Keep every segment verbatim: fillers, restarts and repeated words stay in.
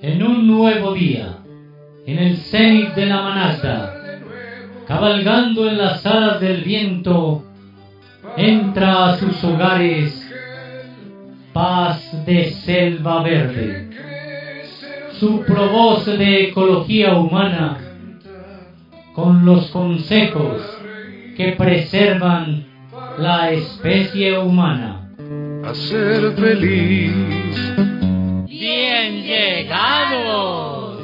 en un nuevo día, en el cenit de la manada, cabalgando en las alas del viento, entra a sus hogares paz de selva verde. Su provoz de ecología humana, con los consejos que preservan la especie humana. A ser feliz. ¡Bien llegados!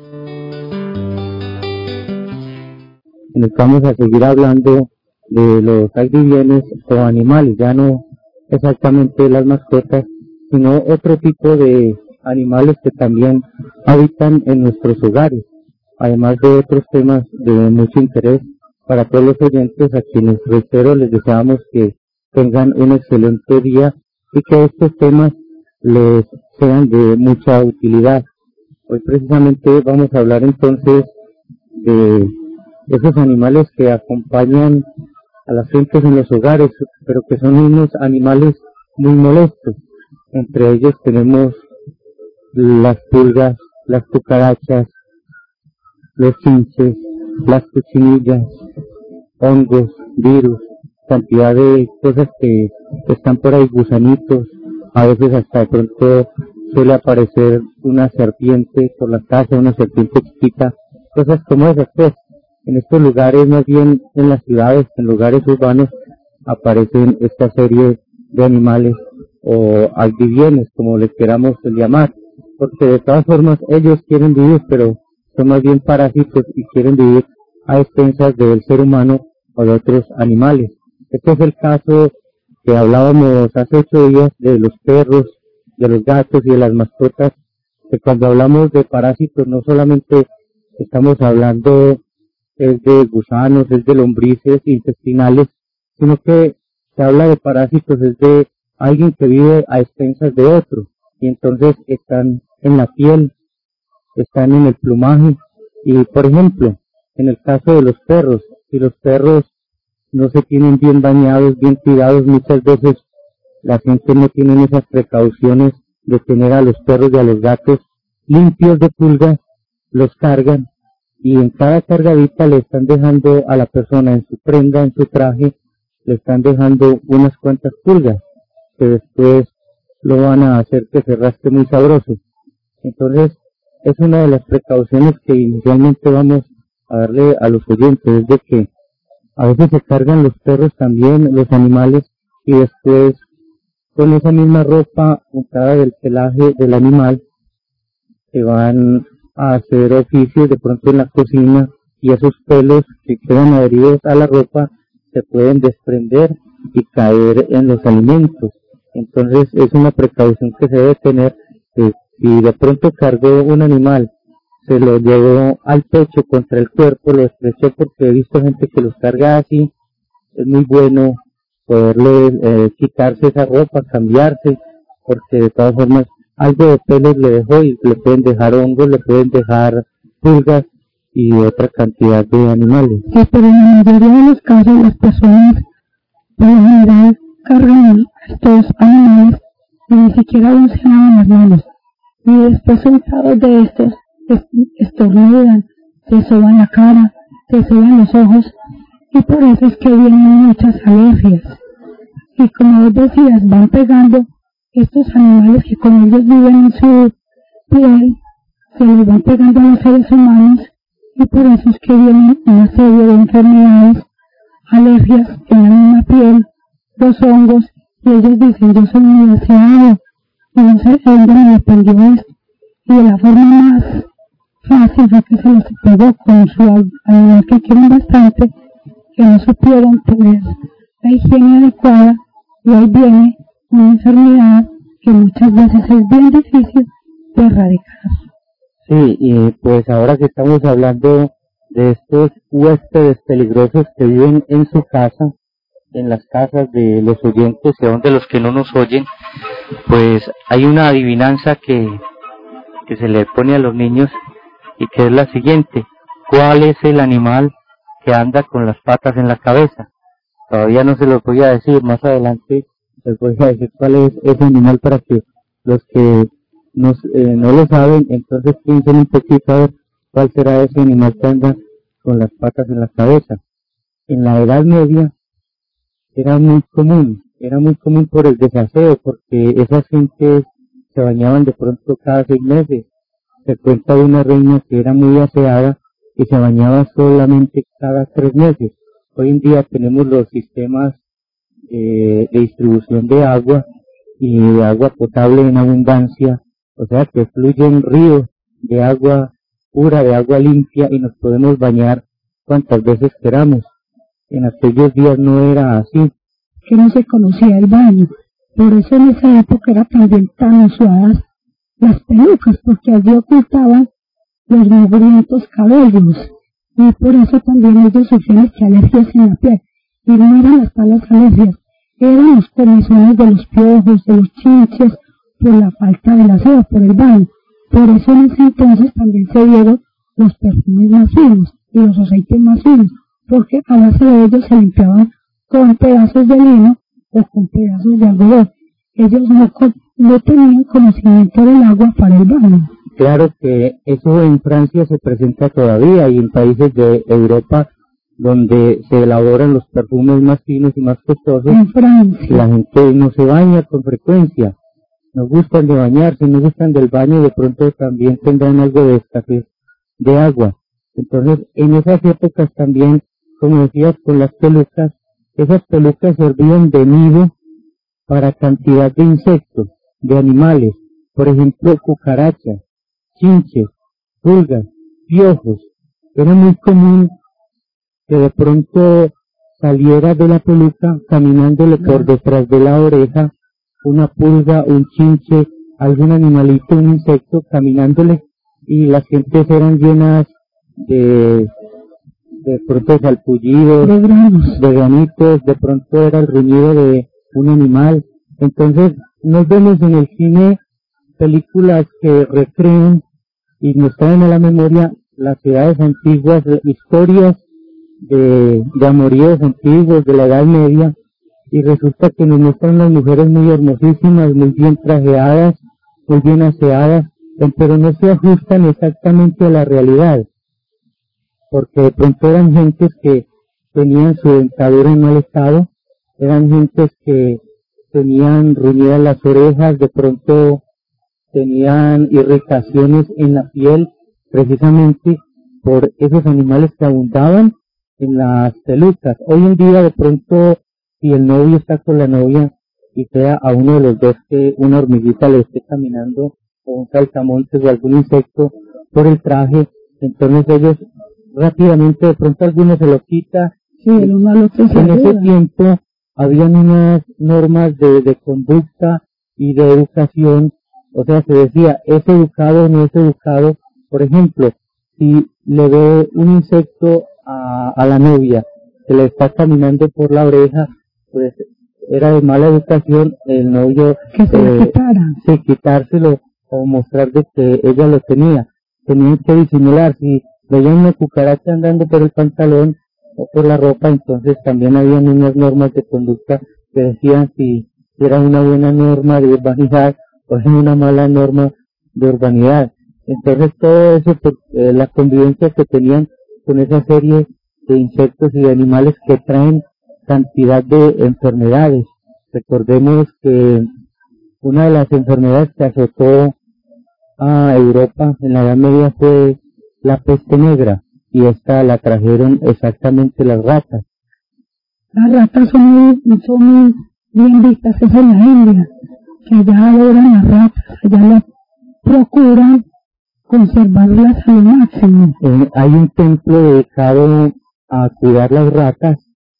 Vamos a seguir hablando de los agribienes o animales, ya no exactamente las mascotas, sino otro tipo de animales que también habitan en nuestros hogares, además de otros temas de mucho interés para todos los oyentes, a quienes reitero les deseamos que tengan un excelente día y que estos temas les sean de mucha utilidad. Hoy precisamente vamos a hablar entonces de esos animales que acompañan a las gentes en los hogares, pero que son unos animales muy molestos. Entre ellos tenemos las pulgas, las cucarachas, los chinches, las cochinillas, hongos, virus, cantidad de cosas que están por ahí, gusanitos, a veces hasta de pronto suele aparecer una serpiente por la casa, una serpiente chiquita, cosas como esas. Pues en estos lugares, más bien en las ciudades, en lugares urbanos, aparecen esta serie de animales o agribienes, como les queramos llamar, porque de todas formas ellos quieren vivir, pero son más bien parásitos y quieren vivir a expensas del ser humano o de otros animales. Este es el caso que hablábamos hace ocho días de los perros, de los gatos y de las mascotas, que cuando hablamos de parásitos no solamente estamos hablando es de gusanos, es de lombrices intestinales, sino que se habla de parásitos, es de alguien que vive a expensas de otro, y entonces están en la piel, están en el plumaje, y por ejemplo, en el caso de los perros, si los perros no se tienen bien bañados, bien cuidados, muchas veces la gente no tiene esas precauciones de tener a los perros y a los gatos limpios de pulgas, los cargan, y en cada cargadita le están dejando a la persona en su prenda, en su traje, le están dejando unas cuantas pulgas, que después lo van a hacer que se rasque muy sabroso. Entonces, es una de las precauciones que inicialmente vamos a darle a los oyentes, es de que a veces se cargan los perros también, los animales, y después con esa misma ropa untada del pelaje del animal, se van a hacer oficios de pronto en la cocina, y esos pelos que quedan adheridos a la ropa se pueden desprender y caer en los alimentos. Entonces es una precaución que se debe tener, que si de pronto cargó un animal, se lo llevó al pecho contra el cuerpo, lo estrechó, porque he visto gente que los carga así, es muy bueno poderle eh, quitarse esa ropa, cambiarse, porque de todas formas algo de pelos le dejó y le pueden dejar hongos, le pueden dejar pulgas y otra cantidad de animales. Sí, pero en la mayoría de los casos las personas por lo general cargan estos animales y ni siquiera los se lavan las manos. Y después sentados de estos, estornudan, se soban la cara, se soban los ojos, y por eso es que vienen muchas alergias. Y como vos decías, van pegando estos animales que con ellos viven en su piel, se les van pegando a los seres humanos, y por eso es que vienen una serie de enfermedades, alergias en la misma piel, los hongos, y ellos dicen: yo soy muy deseado, y no sé de dónde me aprendió esto. Y de la forma más fácil fue que se los pegó con su animal que quieren bastante, que no supieron tener la higiene adecuada, y ahí viene una enfermedad que muchas veces es bien difícil de erradicar. Sí, y pues ahora que estamos hablando de estos huéspedes peligrosos que viven en su casa, en las casas de los oyentes y aún de los que no nos oyen, pues hay una adivinanza que, que se le pone a los niños, y que es la siguiente: ¿cuál es el animal que anda con las patas en la cabeza? Todavía no se los voy a decir, más adelante les voy a decir cuál es ese animal, para que los que no, eh, no lo saben, entonces piensen un poquito a ver cuál será ese animal que anda con las patas en la cabeza. En la Edad Media era muy común, era muy común por el desaseo, porque esas gentes se bañaban de pronto cada seis meses. Se cuenta de una reina que era muy aseada y se bañaba solamente cada tres meses. Hoy en día tenemos los sistemas eh, de distribución de agua y de agua potable en abundancia, o sea que fluyen ríos de agua pura, de agua limpia, y nos podemos bañar cuantas veces queramos. En aquellos días no era así. Que no se conocía el baño, por eso en esa época era también tan usadas las pelucas, porque allí ocultaban los mugrientos cabellos, y por eso también ellos sufrían que alergias en la piel, y no eran hasta las alergias, eran los comisiones de los piojos, de los chinches, por la falta de aseo, por el baño. Por eso en ese entonces también se dieron los perfumes más finos y los aceites más finos, porque a base de ellos se limpiaban con pedazos de lino o con pedazos de algodón. Ellos no, no tenían conocimiento del agua para el baño. Claro que eso en Francia se presenta todavía, y en países de Europa donde se elaboran los perfumes más finos y más costosos. En Francia la gente no se baña con frecuencia, no gustan de bañarse, no gustan del baño, y de pronto también tendrán algo de escasez de agua. Entonces en esas épocas también, como decías, con las pelucas, esas pelucas servían de nido para cantidad de insectos, de animales, por ejemplo cucarachas, chinches, pulgas, piojos. Era muy común que de pronto saliera de la peluca caminándole por detrás de la oreja una pulga, un chinche, algún animalito, un insecto caminándole, y las gentes eran llenas de de pronto salpullidos, de granos, de granitos, de pronto era el ruñido de un animal. Entonces nos vemos en el cine películas que recrean y nos traen a la memoria las ciudades antiguas, historias de, de amoríos antiguos de la Edad Media, y resulta que nos muestran las mujeres muy hermosísimas, muy bien trajeadas, muy bien aseadas, pero no se ajustan exactamente a la realidad, porque de pronto eran gentes que tenían su dentadura en mal estado, eran gentes que tenían ruñidas las orejas, de pronto tenían irritaciones en la piel, precisamente por esos animales que abundaban en las pelucas. Hoy en día de pronto, si el novio está con la novia y sea a uno de los dos que una hormiguita le esté caminando, o un saltamontes o algún insecto por el traje, entonces ellos rápidamente, de pronto alguno se lo quita. Sí, el uno al otro se En ese ayuda. tiempo habían unas normas de, de conducta y de educación, o sea, se decía, es educado o no es educado. Por ejemplo, si le ve un insecto a, a la novia que le está caminando por la oreja, pues era de mala educación el novio que se eh, lo quitara. sí, quitárselo o mostrar de que ella lo tenía. Tenían que disimular. Si veían una cucaracha andando por el pantalón o por la ropa, entonces también habían unas normas de conducta que decían si era una buena norma de urbanidad o era una mala norma de urbanidad. Entonces todo eso, pues, eh, la convivencia que tenían con esa serie de insectos y de animales que traen cantidad de enfermedades. Recordemos que una de las enfermedades que azotó a Europa en la Edad Media fue la peste negra, y esta la trajeron exactamente las ratas. Las ratas son muy, son muy bien vistas, es en la India, que allá adoran las ratas, allá las procuran conservarlas al máximo. Eh, hay un templo dedicado a cuidar las ratas,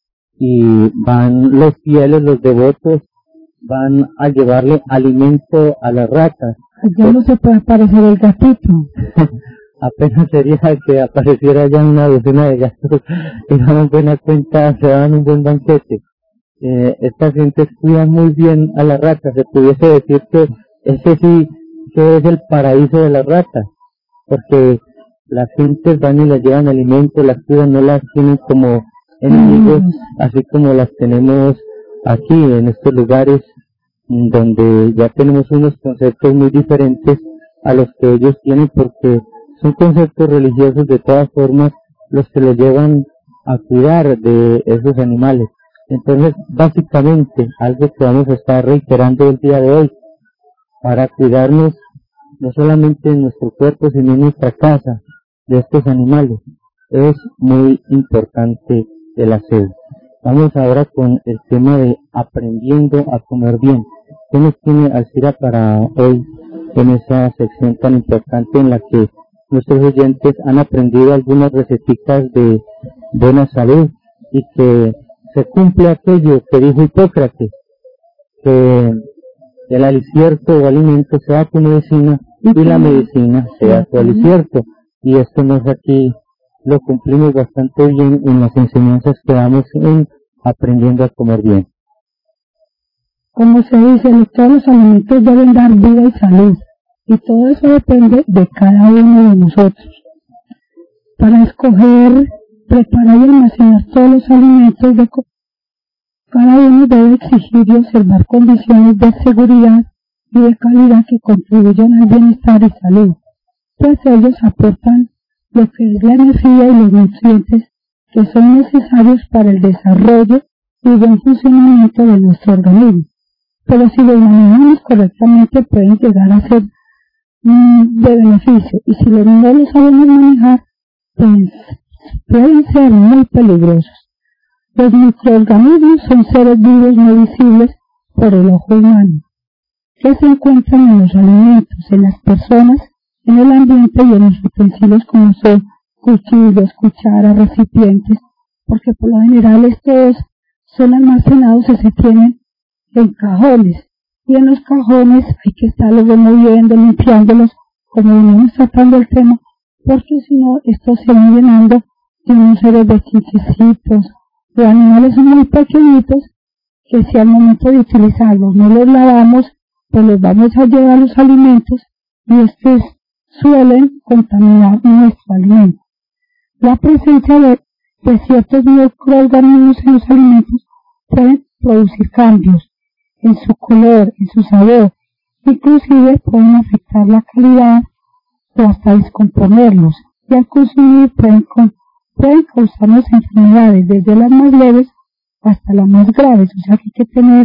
y van los fieles, los devotos, van a llevarle alimento a las ratas. Allá no se puede aparecer el gatito. Apenas sería que apareciera ya una docena de gatos y daban buena cuenta, se daban un buen banquete. Eh, estas gentes cuidan muy bien a las ratas, se pudiese decir que ese sí que es el paraíso de las ratas, porque las gentes van y las llevan alimento, las cuidan, no las tienen como enemigos, así como las tenemos aquí en estos lugares donde ya tenemos unos conceptos muy diferentes a los que ellos tienen, porque son conceptos religiosos de todas formas los que los llevan a cuidar de esos animales. Entonces, básicamente, algo que vamos a estar reiterando el día de hoy, para cuidarnos no solamente en nuestro cuerpo, sino en nuestra casa, de estos animales, es muy importante el aseo. Vamos ahora con el tema de aprendiendo a comer bien. ¿Qué nos tiene Alcira para hoy en esa sección tan importante en la que nuestros oyentes han aprendido algunas receticas de buena salud y que se cumple aquello que dijo Hipócrates, que el alicierto o alimento sea tu medicina y la medicina sea tu alicierto? Y esto nos aquí lo cumplimos bastante bien en las enseñanzas que damos en aprendiendo a comer bien. Como se dice, todos los alimentos deben dar vida y salud, y todo eso depende de cada uno de nosotros. Para escoger, preparar y almacenar todos los alimentos, de cada uno debe exigir y observar condiciones de seguridad y de calidad que contribuyan al bienestar y salud, pues ellos aportan lo que es la energía y los nutrientes que son necesarios para el desarrollo y buen funcionamiento de nuestro organismo. Pero si los manejamos correctamente pueden llegar a ser mm, de beneficio, y si no los sabemos manejar, pues pueden ser muy peligrosos. Los microorganismos son seres vivos no visibles por el ojo humano, que se encuentran en los alimentos, en las personas, en el ambiente y en los utensilios como son cuchillos, cucharas, recipientes, porque por lo general estos son almacenados y se tienen en cajones, y en los cajones hay que estarlos removiendo, limpiándolos, como venimos tratando el tema, porque si no, estos se van llenando de unos seres de chinchecitos, de animales muy pequeñitos, que si al momento de utilizarlos no los lavamos, pues los vamos a llevar a los alimentos, y estos suelen contaminar nuestro alimento. La presencia de, de ciertos microorganismos en los alimentos pueden producir cambios en su color, en su sabor, inclusive pueden afectar la calidad o hasta descomponerlos, y al consumir pueden, pueden causarnos enfermedades desde las más leves hasta las más graves. O sea que hay que tener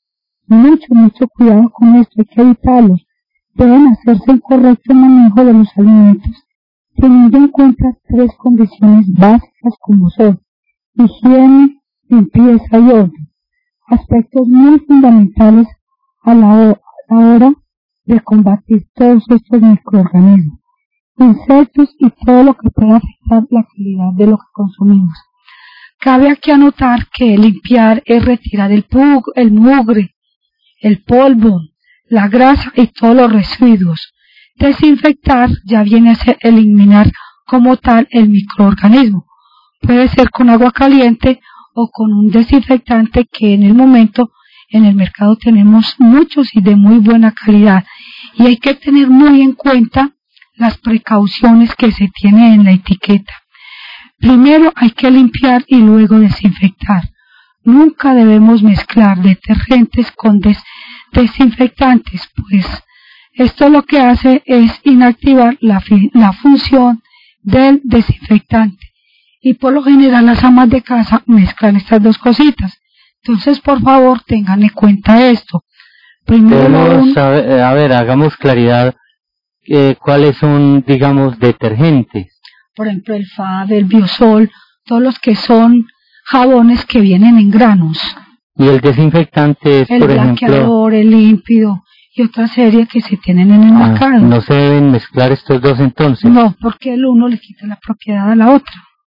mucho, mucho cuidado con esto, hay que evitarlos. Deben hacerse el correcto manejo de los alimentos, teniendo en cuenta tres condiciones básicas como son higiene, limpieza y orden, aspectos muy fundamentales a la hora de combatir todos estos microorganismos, insectos y todo lo que pueda afectar la calidad de lo que consumimos. Cabe aquí anotar que limpiar es retirar el, pug, el mugre, el polvo, la grasa y todos los residuos. Desinfectar ya viene a ser eliminar como tal el microorganismo. Puede ser con agua caliente o con un desinfectante que en el momento en el mercado tenemos muchos y de muy buena calidad, y hay que tener muy en cuenta las precauciones que se tienen en la etiqueta. Primero hay que limpiar y luego desinfectar. Nunca debemos mezclar detergentes con des desinfectantes, pues esto lo que hace es inactivar la, la función del desinfectante, y por lo general las amas de casa mezclan estas dos cositas. Entonces, por favor, tengan en cuenta esto. Primero, un... a, ver, a ver, hagamos claridad, eh, ¿cuáles son, digamos, detergentes? Por ejemplo, el Fab, el Biosol, todos los que son jabones que vienen en granos. Y el desinfectante es, el por ejemplo... El blanqueador, el límpido y otra serie que se tienen en el ah, mercado. ¿No se deben mezclar estos dos entonces? No, porque el uno le quita la propiedad a la otra.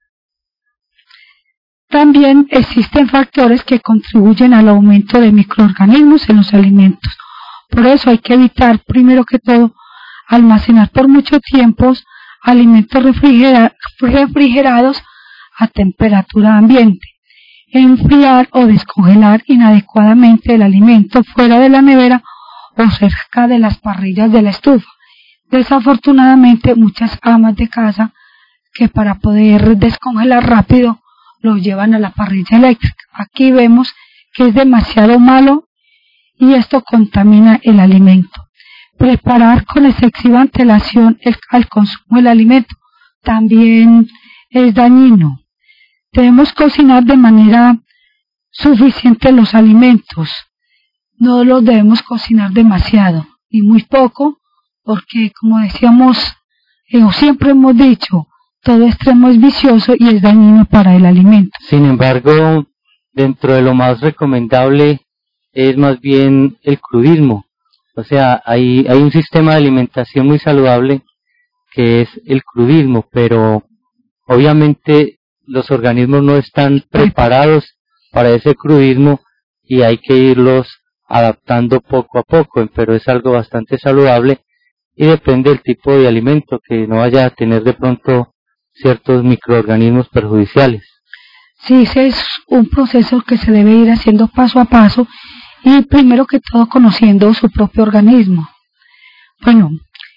También existen factores que contribuyen al aumento de microorganismos en los alimentos. Por eso hay que evitar, primero que todo, almacenar por mucho tiempo alimentos refrigera, refrigerados a temperatura ambiente. Enfriar o descongelar inadecuadamente el alimento fuera de la nevera o cerca de las parrillas de la estufa. Desafortunadamente, muchas amas de casa que para poder descongelar rápido lo llevan a la parrilla eléctrica. Aquí vemos que es demasiado malo y esto contamina el alimento. Preparar con excesiva antelación el, al consumo del alimento también es dañino. Debemos cocinar de manera suficiente los alimentos. No los debemos cocinar demasiado y muy poco, porque como decíamos, eh, o siempre hemos dicho, todo extremo es vicioso y es dañino para el alimento. Sin embargo, dentro de lo más recomendable es más bien el crudismo. O sea, hay, hay un sistema de alimentación muy saludable que es el crudismo, pero obviamente los organismos no están preparados para ese crudismo y hay que irlos adaptando poco a poco, pero es algo bastante saludable y depende del tipo de alimento, que no vaya a tener de pronto ciertos microorganismos perjudiciales. Sí, ese es un proceso que se debe ir haciendo paso a paso y primero que todo conociendo su propio organismo. Bueno,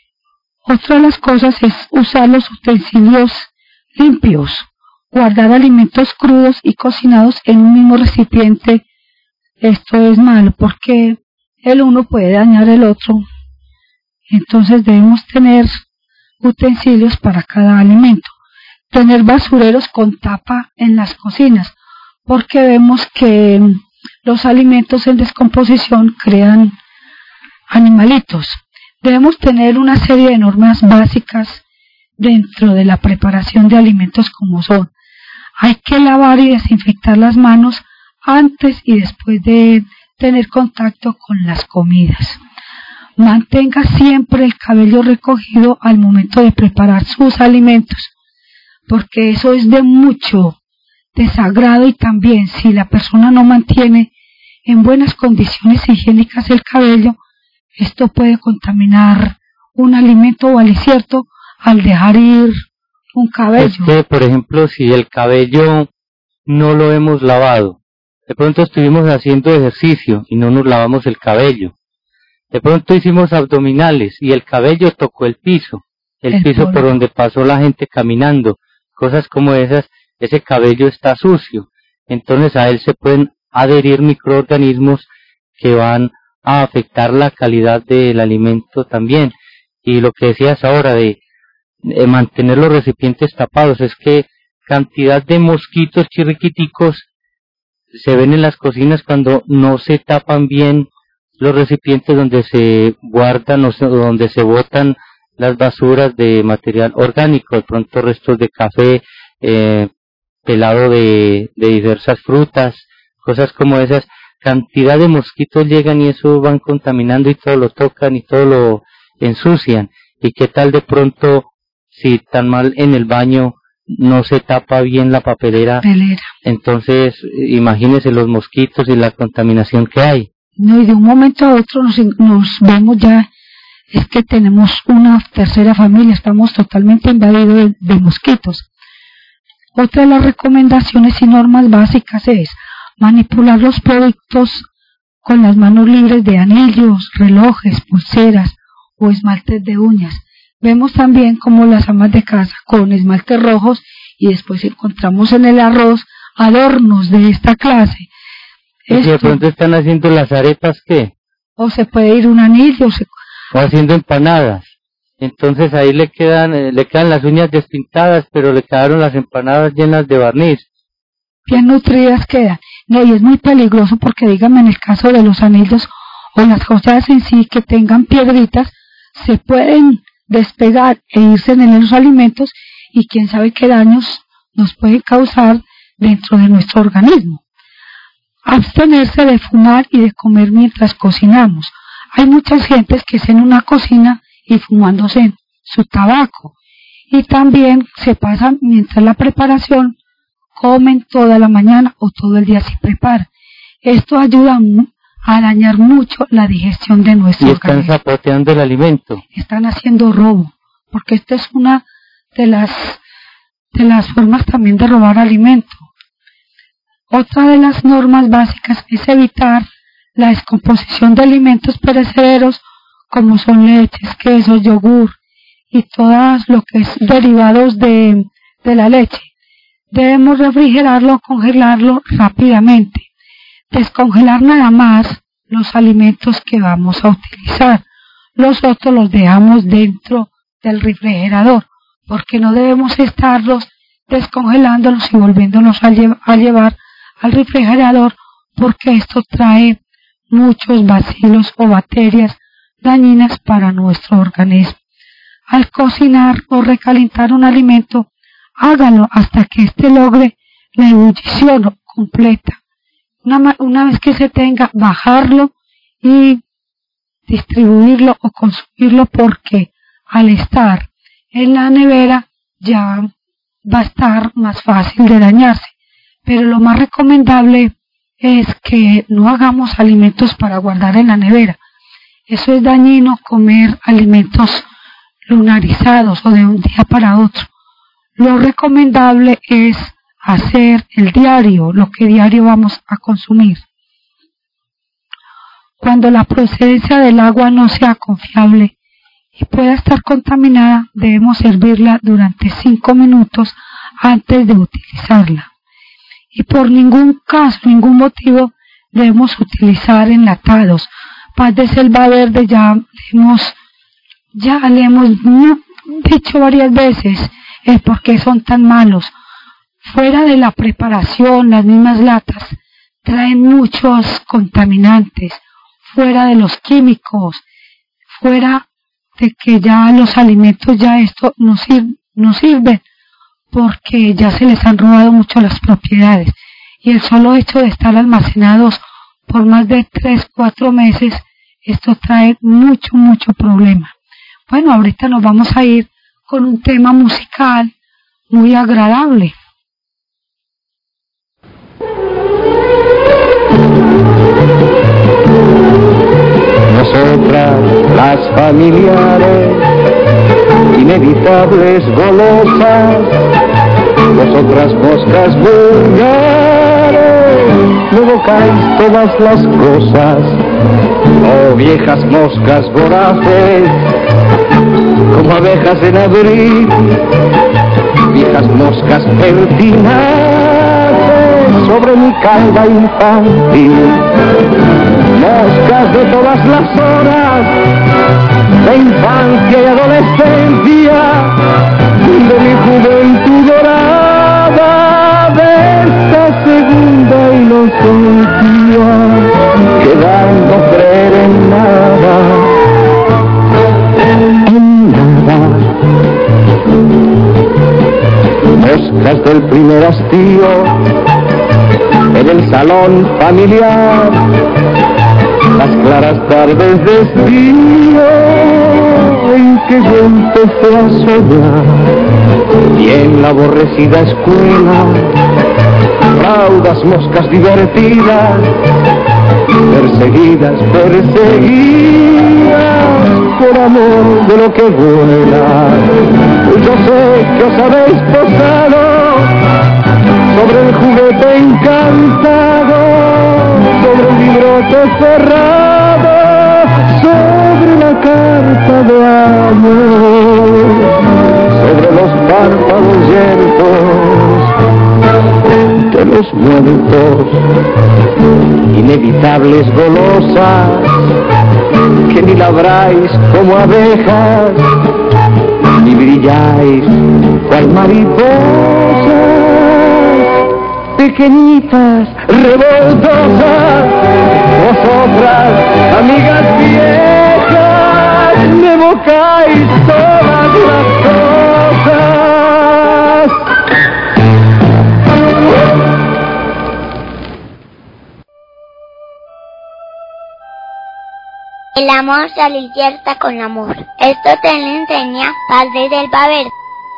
otra de las cosas es usar los utensilios limpios, guardar alimentos crudos y cocinados en un mismo recipiente. Esto es malo porque el uno puede dañar el otro, entonces debemos tener utensilios para cada alimento. Tener basureros con tapa en las cocinas, porque vemos que los alimentos en descomposición crean animalitos. Debemos tener una serie de normas básicas dentro de la preparación de alimentos, como son: hay que lavar y desinfectar las manos antes y después de tener contacto con las comidas. Mantenga siempre el cabello recogido al momento de preparar sus alimentos, porque eso es de mucho desagrado, y también si la persona no mantiene en buenas condiciones higiénicas el cabello, esto puede contaminar un alimento o alicierto al dejar ir un cabello. Es que, por ejemplo, si el cabello no lo hemos lavado, de pronto estuvimos haciendo ejercicio y no nos lavamos el cabello, de pronto hicimos abdominales y el cabello tocó el piso, el, el piso polvo por donde pasó la gente caminando, cosas como esas, ese cabello está sucio, entonces a él se pueden adherir microorganismos que van a afectar la calidad del alimento también. Y lo que decías ahora de, de mantener los recipientes tapados, es que cantidad de mosquitos chirriquiticos se ven en las cocinas cuando no se tapan bien los recipientes donde se guardan o donde se botan las basuras de material orgánico, de pronto restos de café, eh, pelado de, de diversas frutas, cosas como esas. Cantidad de mosquitos llegan y eso van contaminando y todo lo tocan y todo lo ensucian. Y qué tal de pronto si tan mal en el baño no se tapa bien la papelera, Pelera. Entonces imagínese los mosquitos y la contaminación que hay. No, y de un momento a otro nos, nos vemos ya, es que tenemos una tercera familia, estamos totalmente invadidos de, de mosquitos. Otra de las recomendaciones y normas básicas es manipular los productos con las manos libres de anillos, relojes, pulseras o esmaltes de uñas. Vemos también como las amas de casa con esmaltes rojos, y después encontramos en el arroz adornos de esta clase. ¿Y si de pronto están haciendo las arepas qué? O se puede ir un anillo, o, se... o haciendo empanadas. Entonces ahí le quedan eh, le quedan las uñas despintadas, pero le quedaron las empanadas llenas de barniz. Bien nutridas quedan. No, y es muy peligroso porque, dígame, en el caso de los anillos o las joyas en sí que tengan piedritas, se pueden despegar e irse en los alimentos, y quién sabe qué daños nos pueden causar dentro de nuestro organismo. Abstenerse de fumar y de comer mientras cocinamos. Hay muchas gentes que están en una cocina y fumándose su tabaco, y también se pasan mientras la preparación, comen toda la mañana o todo el día se prepara. Esto ayuda a dañar mucho la digestión de nuestro organismo. Y están zapoteando el alimento. Están haciendo robo, porque esta es una de las de las formas también de robar alimento. Otra de las normas básicas es evitar la descomposición de alimentos perecederos, como son leches, quesos, yogur y todo lo que es derivados de, de la leche. Debemos refrigerarlo o congelarlo rápidamente. Descongelar nada más los alimentos que vamos a utilizar. Los otros los dejamos dentro del refrigerador, porque no debemos estarlos descongelándolos y volviéndolos a, lle- a llevar al refrigerador, porque esto trae muchos bacilos o bacterias dañinas para nuestro organismo. Al cocinar o recalentar un alimento, hágalo hasta que éste logre la ebullición completa. Una, una vez que se tenga, bajarlo y distribuirlo o consumirlo, porque al estar en la nevera ya va a estar más fácil de dañarse. Pero lo más recomendable es que no hagamos alimentos para guardar en la nevera. Eso es dañino, comer alimentos lunarizados o de un día para otro. Lo recomendable es hacer el diario, lo que diario vamos a consumir. Cuando la procedencia del agua no sea confiable y pueda estar contaminada, debemos hervirla durante cinco minutos antes de utilizarla. Y por ningún caso, ningún motivo, debemos utilizar enlatados. Paz de Selva Verde ya hemos, ya le hemos dicho varias veces el por qué son tan malos. Fuera de la preparación, las mismas latas traen muchos contaminantes, fuera de los químicos, fuera de que ya los alimentos ya esto no, sir- no sirven, porque ya se les han robado mucho las propiedades, y el solo hecho de estar almacenados por más de tres, cuatro meses, esto trae mucho, mucho problema. Bueno, ahorita nos vamos a ir con un tema musical muy agradable. Nosotras, las familiares, inevitables golosas, vosotras moscas vulgares, no evocáis todas las cosas, oh viejas moscas voraces, como abejas en abril, viejas moscas pertinaces sobre mi calva infantil, moscas de todas las horas, de infancia y adolescencia, de mi juventud dorada, de esta segunda inocencia, quedando creer en nada, en nada. Moscas del primer hastío, en el salón familiar, las claras tardes de estío en que yo empecé a soñar, y en la aborrecida escuela, raudas moscas divertidas, perseguidas, perseguidas por amor de lo que vuela. Yo sé que os habéis posado sobre el juguete encantado, sobre el librote cerrado, sobre la carta de amor, sobre los párpados yertos de los muertos, inevitables golosas, que ni labráis como abejas, ni brilláis cual mariposas, pequeñitas, revoltosas, vosotras, amigas viejas, me evocáis todas las cosas. El amor se alicierta con amor. Esto te lo enseña Paz de Selva Verde.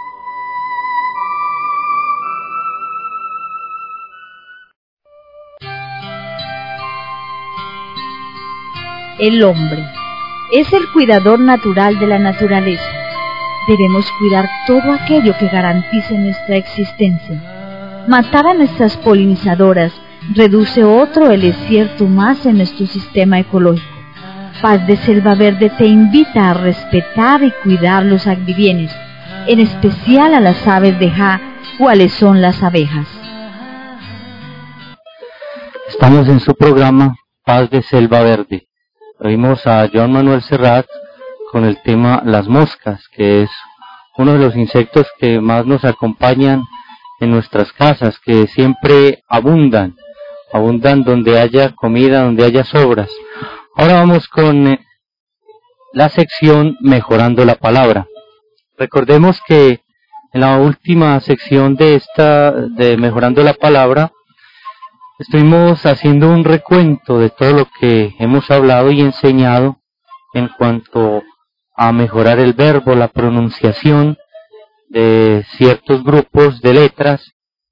El hombre es el cuidador natural de la naturaleza. Debemos cuidar todo aquello que garantice nuestra existencia. Matar a nuestras polinizadoras reduce otro el desierto más en nuestro sistema ecológico. Paz de Selva Verde te invita a respetar y cuidar los agribienes, en especial a las aves de Ja, cuáles son las abejas. Estamos en su programa Paz de Selva Verde. Oímos a Joan Manuel Serrat con el tema Las Moscas, que es uno de los insectos que más nos acompañan en nuestras casas, que siempre abundan, abundan donde haya comida, donde haya sobras. Ahora vamos con eh, la sección Mejorando la Palabra. Recordemos que en la última sección de esta, de Mejorando la Palabra, estuvimos haciendo un recuento de todo lo que hemos hablado y enseñado en cuanto a mejorar el verbo, la pronunciación de ciertos grupos de letras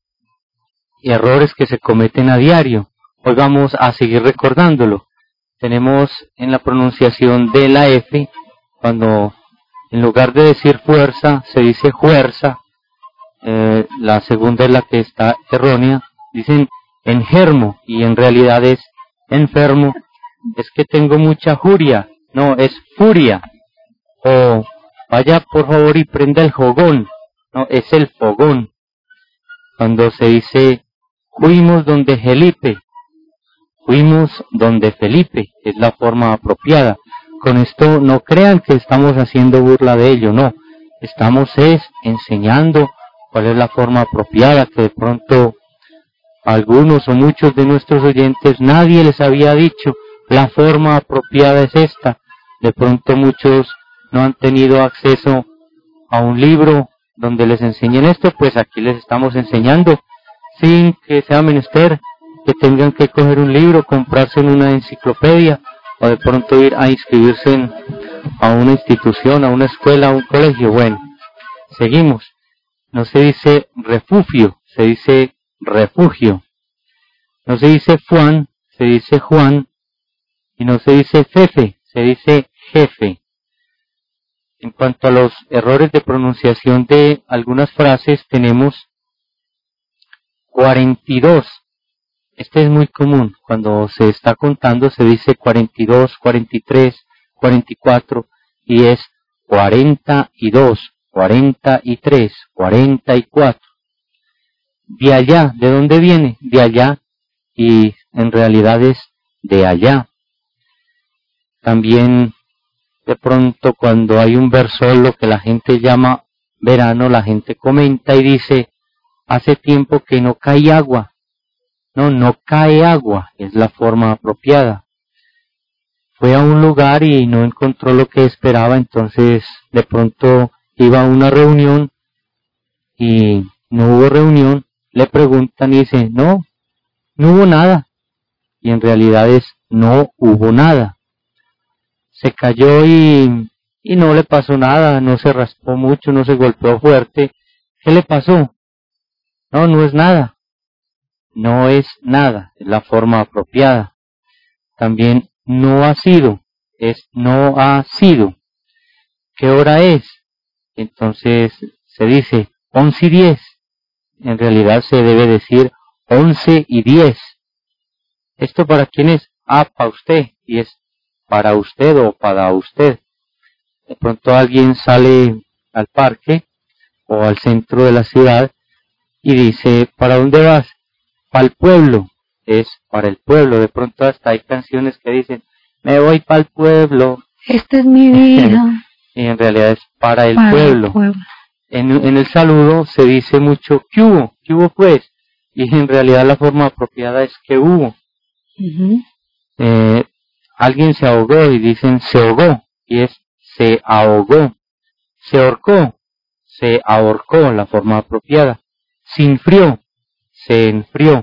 y errores que se cometen a diario. Hoy vamos a seguir recordándolo. Tenemos en la pronunciación de la F, cuando en lugar de decir fuerza, se dice fuerza, eh, la segunda es la que está errónea, dicen enfermo, y en realidad es enfermo, es que tengo mucha furia, no, es furia, o vaya por favor y prenda el fogón, no, es el fogón. Cuando se dice fuimos donde Felipe, fuimos donde Felipe, es la forma apropiada. Con esto no crean que estamos haciendo burla de ello, no, estamos es enseñando cuál es la forma apropiada, que de pronto algunos o muchos de nuestros oyentes nadie les había dicho, la forma apropiada es esta. De pronto muchos no han tenido acceso a un libro donde les enseñen esto, pues aquí les estamos enseñando, sin que sea menester que tengan que coger un libro, comprarse en una enciclopedia, o de pronto ir a inscribirse en, a una institución, a una escuela, a un colegio. Bueno, seguimos. No se dice refugio, se dice refugio. No se dice Juan, se dice Juan. Y no se dice jefe, se dice jefe. En cuanto a los errores de pronunciación de algunas frases, tenemos cuarenta y dos. Este es muy común, cuando se está contando se dice cuarenta y dos, cuarenta y tres, cuarenta y cuatro, y es cuarenta y dos, cuarenta y tres, cuarenta y cuatro. De allá, ¿de dónde viene? De allá, y en realidad es de allá. También, de pronto, cuando hay un versol, lo que la gente llama verano, la gente comenta y dice, hace tiempo que no cae agua. No, no cae agua, es la forma apropiada. Fue a un lugar y no encontró lo que esperaba, entonces de pronto iba a una reunión y no hubo reunión, le preguntan y dice, no, no hubo nada. Y en realidad es, no hubo nada. Se cayó y, y no le pasó nada, no se raspó mucho, no se golpeó fuerte. ¿Qué le pasó? No, no es nada. No es nada, es la forma apropiada. También no ha sido, es no ha sido. ¿Qué hora es? Entonces se dice once y diez. En realidad se debe decir once y diez. ¿Esto para quién es? Ah, para usted. Y es para usted o para usted. De pronto alguien sale al parque o al centro de la ciudad y dice, ¿para dónde vas? Para el pueblo, es para el pueblo. De pronto hasta hay canciones que dicen, me voy para el pueblo. Esta es mi vida. Y en realidad es para el para pueblo. El pueblo. En, en el saludo se dice mucho, ¿qué hubo? ¿Qué hubo pues? Y en realidad la forma apropiada es ¿qué hubo? Uh-huh. Eh, alguien se ahogó y dicen se ahogó, y es se ahogó. Se ahorcó, se ahorcó, la forma apropiada. Se enfrió, se enfrió.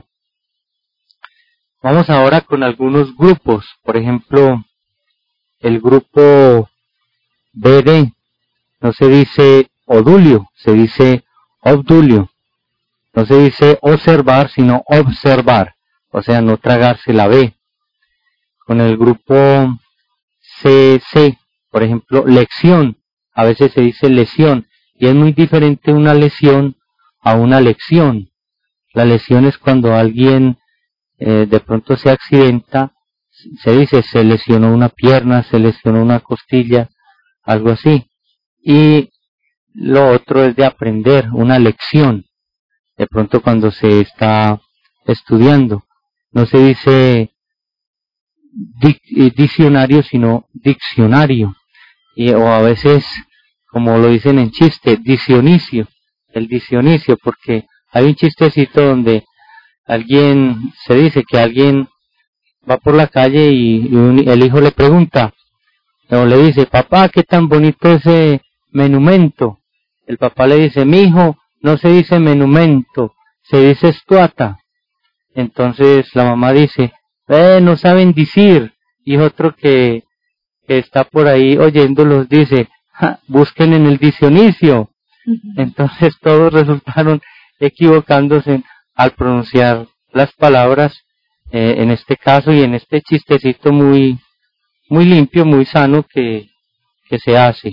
Vamos ahora con algunos grupos, por ejemplo, el grupo B D, no se dice odulio, se dice obdulio. No se dice observar, sino observar, o sea, no tragarse la B. Con el grupo C C, por ejemplo, lección, a veces se dice lesión, y es muy diferente una lesión a una lección. La lesión es cuando alguien eh, de pronto se accidenta, se dice se lesionó una pierna, se lesionó una costilla, algo así. Y lo otro es de aprender, una lección, de pronto cuando se está estudiando. No se dice dic, eh, diccionario, sino diccionario, y, o a veces, como lo dicen en chiste, diccionicio, el diccionicio, porque hay un chistecito donde alguien, se dice que alguien va por la calle y, y un, el hijo le pregunta, o le dice, papá, qué tan bonito ese monumento. El papá le dice, mi hijo, no se dice monumento, se dice estuata. Entonces la mamá dice, eh, no saben decir. Y otro que, que está por ahí oyéndolos dice, busquen en el diccionario. Uh-huh. Entonces todos resultaron equivocándose al pronunciar las palabras, eh, en este caso y en este chistecito muy, muy limpio, muy sano que, que se hace.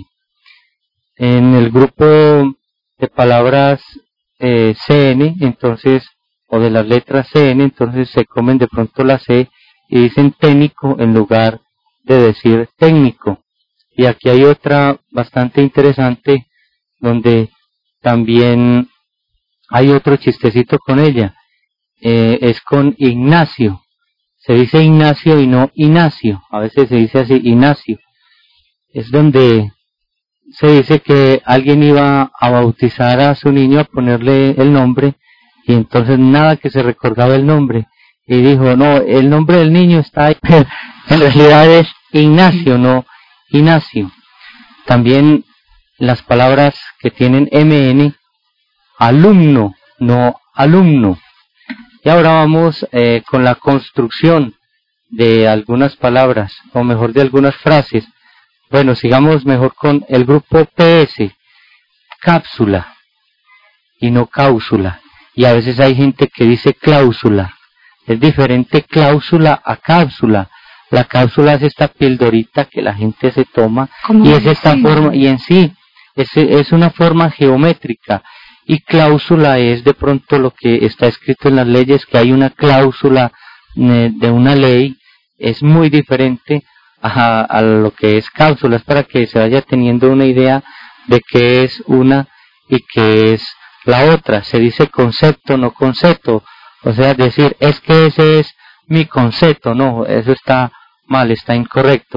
En el grupo de palabras eh, C N, entonces, o de las letras C N, entonces se comen de pronto la C y dicen técnico en lugar de decir técnico. Y aquí hay otra bastante interesante donde también hay otro chistecito con ella, eh, es con Ignacio. Se dice Ignacio y no Ignacio, a veces se dice así, Ignacio. Es donde se dice que alguien iba a bautizar a su niño, a ponerle el nombre, y entonces nada que se recordaba el nombre. Y dijo, no, el nombre del niño está ahí. En realidad es Ignacio, no Ignacio. También las palabras que tienen M N, alumno, no alumno. Y ahora vamos eh, con la construcción de algunas palabras, o mejor de algunas frases. Bueno, sigamos mejor con el grupo P S, cápsula, y no cáusula. Y a veces hay gente que dice cláusula. Es diferente cláusula a cápsula. La cápsula es esta pildorita que la gente se toma, y es esta forma, y en sí, es, es una forma geométrica. Y cláusula es de pronto lo que está escrito en las leyes, que hay una cláusula eh, de una ley, es muy diferente a, a lo que es cápsula. Es para que se vaya teniendo una idea de qué es una y qué es la otra. Se dice concepto, no concepto, o sea, decir, es que ese es mi concepto, no, eso está mal, está incorrecto.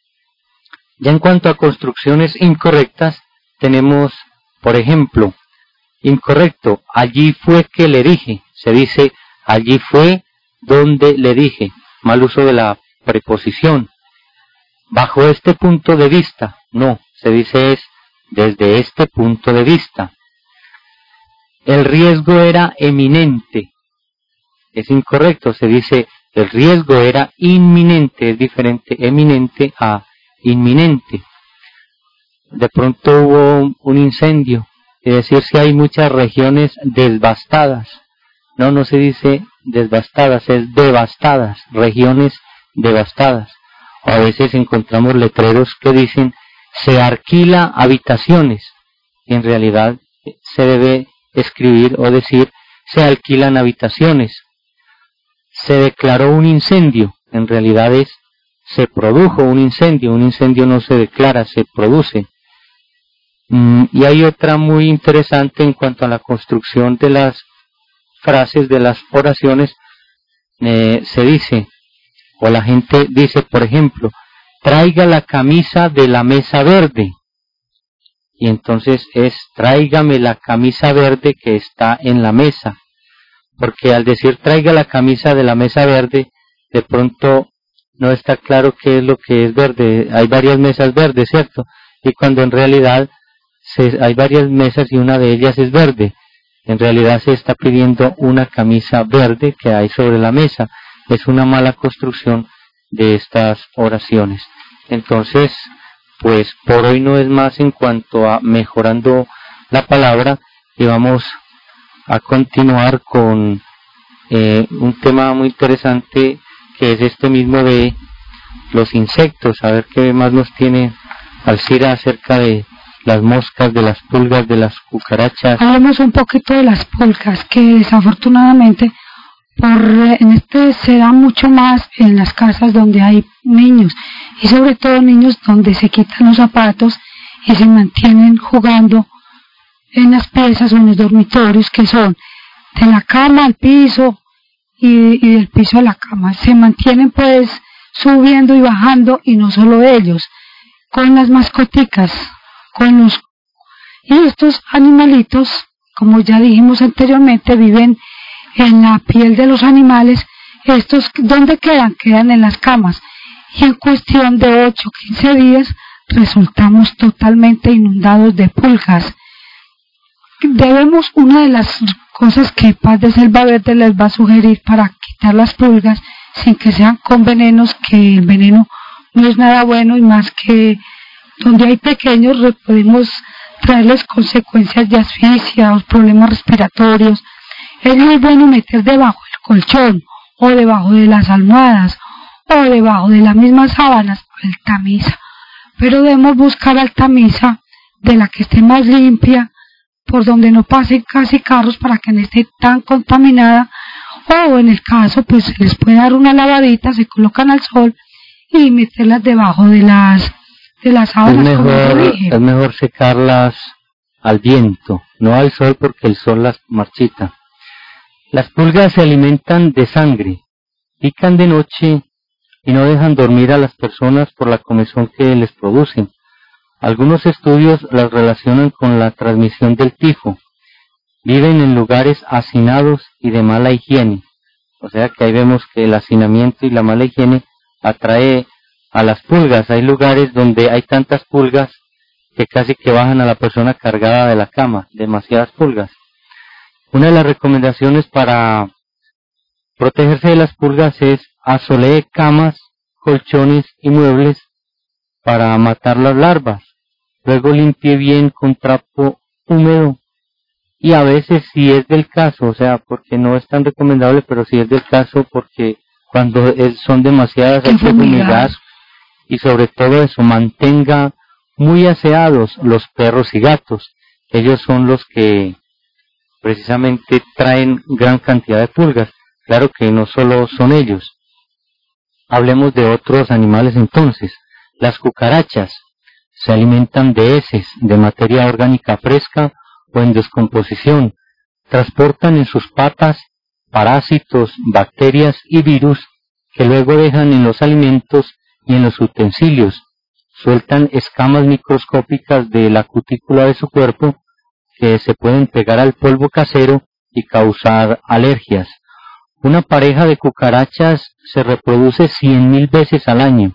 Ya en cuanto a construcciones incorrectas, tenemos, por ejemplo, incorrecto, allí fue que le dije, se dice, allí fue donde le dije, mal uso de la preposición. Bajo este punto de vista, no, se dice es, desde este punto de vista. El riesgo era eminente, es incorrecto, se dice, el riesgo era inminente, es diferente eminente a inminente. De pronto hubo un incendio, es decir, si hay muchas regiones devastadas. No, no se dice devastadas, es devastadas, regiones devastadas. O a veces encontramos letreros que dicen, se alquila habitaciones. Y en realidad se debe escribir o decir, se alquilan habitaciones. Se declaró un incendio, en realidad es, se produjo un incendio, un incendio no se declara, se produce. Mm, y hay otra muy interesante en cuanto a la construcción de las frases, de las oraciones, eh, se dice, o la gente dice, por ejemplo, traiga la camisa de la mesa verde. Y entonces es, tráigame la camisa verde que está en la mesa. Porque al decir traiga la camisa de la mesa verde, de pronto no está claro qué es lo que es verde. Hay varias mesas verdes, ¿cierto? Y cuando en realidad se, hay varias mesas y una de ellas es verde. En realidad se está pidiendo una camisa verde que hay sobre la mesa. Es una mala construcción de estas oraciones. Entonces, pues por hoy no es más en cuanto a mejorando la palabra, y vamos a continuar con eh, un tema muy interesante que es este mismo de los insectos. A ver qué más nos tiene Alcira acerca de las moscas, de las pulgas, de las cucarachas. Hablemos un poquito de las pulgas, que desafortunadamente por en este se da mucho más en las casas donde hay niños, y sobre todo niños donde se quitan los zapatos y se mantienen jugando en las piezas o en los dormitorios, que son de la cama al piso y, y del piso a la cama. Se mantienen pues subiendo y bajando, y no solo ellos, con las mascoticas, con los... Y estos animalitos, como ya dijimos anteriormente, viven en la piel de los animales. Estos, ¿dónde quedan? Quedan en las camas. Y en cuestión de ocho a quince días resultamos totalmente inundados de pulgas. Debemos, una de las cosas que Paz de Selva Verde les va a sugerir para quitar las pulgas, sin que sean con venenos, que el veneno no es nada bueno, y más que donde hay pequeños podemos traerles consecuencias de asfixia o problemas respiratorios. Es muy bueno meter debajo del colchón, o debajo de las almohadas, o debajo de las mismas sábanas, altamiza. Pero debemos buscar altamiza de la que esté más limpia, por donde no pasen casi carros, para que no esté tan contaminada, o en el caso pues se les puede dar una lavadita, se colocan al sol y meterlas debajo de las de las sábanas. Es mejor, es mejor secarlas al viento, no al sol, porque el sol las marchita. Las pulgas se alimentan de sangre, pican de noche y no dejan dormir a las personas por la comezón que les producen. Algunos estudios las relacionan con la transmisión del tifo. Viven en lugares hacinados y de mala higiene. O sea que ahí vemos que el hacinamiento y la mala higiene atrae a las pulgas. Hay lugares donde hay tantas pulgas que casi que bajan a la persona cargada de la cama, demasiadas pulgas. Una de las recomendaciones para protegerse de las pulgas es asolee camas, colchones y muebles para matar las larvas. Luego limpie bien con trapo húmedo, y a veces, si es del caso, o sea, porque no es tan recomendable, pero si es del caso, porque cuando es, son demasiadas hay que fumigar, y sobre todo eso, mantenga muy aseados los perros y gatos. Ellos son los que precisamente traen gran cantidad de pulgas. Claro que no solo son ellos. Hablemos de otros animales entonces. Las cucarachas se alimentan de heces, de materia orgánica fresca o en descomposición. Transportan en sus patas parásitos, bacterias y virus que luego dejan en los alimentos y en los utensilios. Sueltan escamas microscópicas de la cutícula de su cuerpo que se pueden pegar al polvo casero y causar alergias. Una pareja de cucarachas se reproduce cien mil veces al año.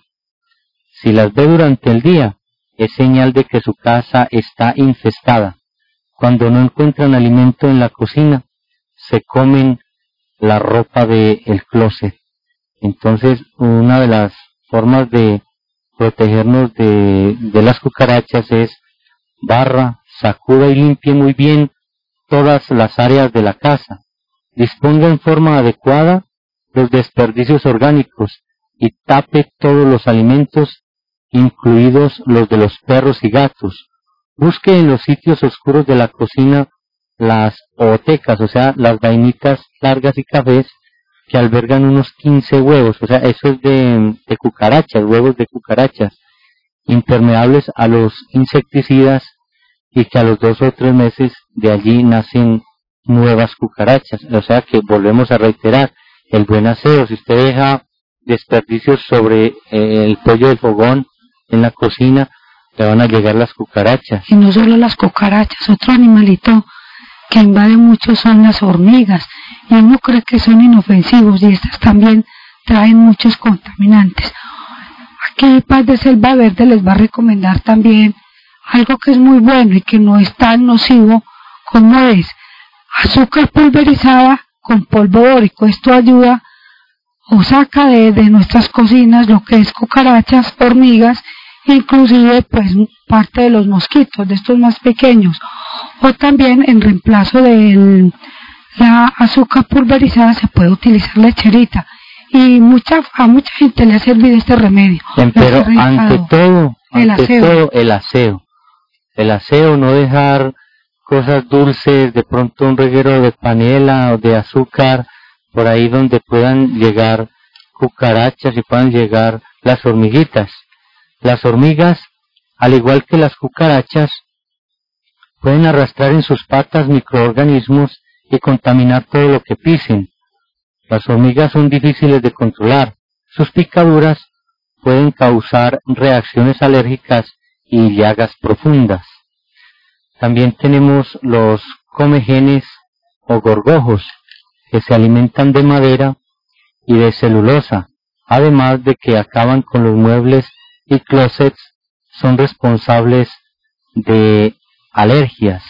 Si las ve durante el día, es señal de que su casa está infestada. Cuando no encuentran alimento en la cocina, se comen la ropa del closet. Entonces, una de las formas de protegernos de, de las cucarachas es barra, sacuda y limpie muy bien todas las áreas de la casa. Disponga en forma adecuada los desperdicios orgánicos y tape todos los alimentos, incluidos los de los perros y gatos. Busque en los sitios oscuros de la cocina las ootecas, o sea, las vainitas largas y cafés que albergan unos quince huevos, o sea, eso es de, de cucarachas, huevos de cucarachas, impermeables a los insecticidas, y que a los dos o tres meses de allí nacen nuevas cucarachas. O sea que volvemos a reiterar el buen aseo. Si usted deja desperdicios sobre eh, el pollo del fogón en la cocina, le van a llegar las cucarachas. Y no solo las cucarachas, otro animalito que invade mucho son las hormigas, y uno cree que son inofensivos, y estas también traen muchos contaminantes. Aquí Paz de Selva Verde les va a recomendar también algo que es muy bueno y que no es tan nocivo como es azúcar pulverizada con polvo bórico. Esto ayuda o saca de, de nuestras cocinas lo que es cucarachas, hormigas, inclusive pues parte de los mosquitos, de estos más pequeños. O también en reemplazo de la azúcar pulverizada se puede utilizar lecherita, y mucha a mucha gente le ha servido este remedio. Pero ante todo, el ante aseo. todo el aseo. El aseo, no dejar cosas dulces, de pronto un reguero de panela o de azúcar, por ahí donde puedan llegar cucarachas y puedan llegar las hormiguitas. Las hormigas, al igual que las cucarachas, pueden arrastrar en sus patas microorganismos y contaminar todo lo que pisen. Las hormigas son difíciles de controlar. Sus picaduras pueden causar reacciones alérgicas y llagas profundas. También tenemos los comegenes o gorgojos, que se alimentan de madera y de celulosa, además de que acaban con los muebles y closets, son responsables de alergias.